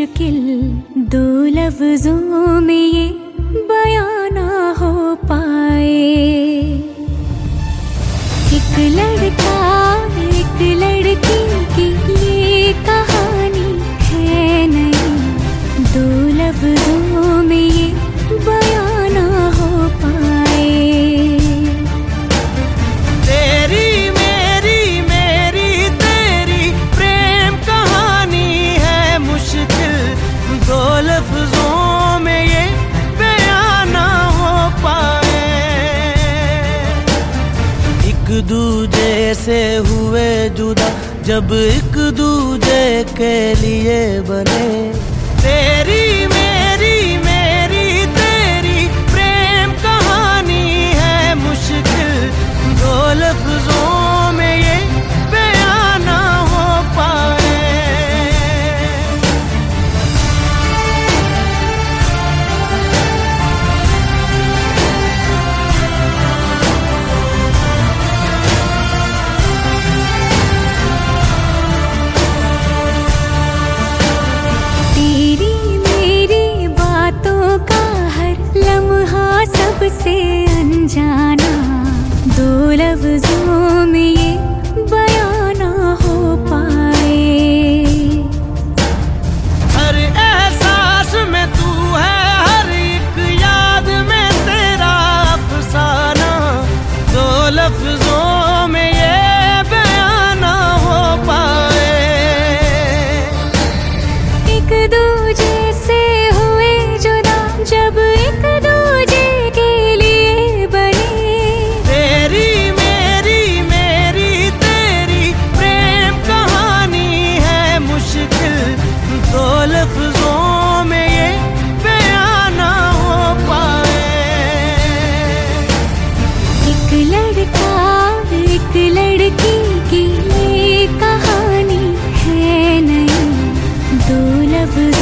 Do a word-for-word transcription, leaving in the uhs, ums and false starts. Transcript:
मुश्किल दो लफ्जों में ये बयां ना हो पाए। एक लड़का एक लड़की की ये कहानी है नहीं, दो लफ्जों में ये बयां ना हो पाए। तेरी मेरी मेरी तेरी प्रेम कहानी है मुश्किल, दो लफ्जों में ये बयां ना हो पाए। एक दूजे से हुए जुदा जब एक दूजे के लिए बने, तेरी मेरी मेरी तेरी प्रेम कहानी है मुश्किल, दो लफ्जों में ये बयां ना हो पाए। सबसे अनजाना दो लफ्जों में ये बयां ना हो पाए। हर एहसास में तू है, हर एक याद में तेरा अफसाना, दो लफ्जों में ये बयां ना हो पाए। एक दूजे से हुए जुदा जब एक दूजे लफ्जों में ये बयां ना हो पाए। एक लड़का एक लड़की की ये कहानी है नहीं, दो लफ्ज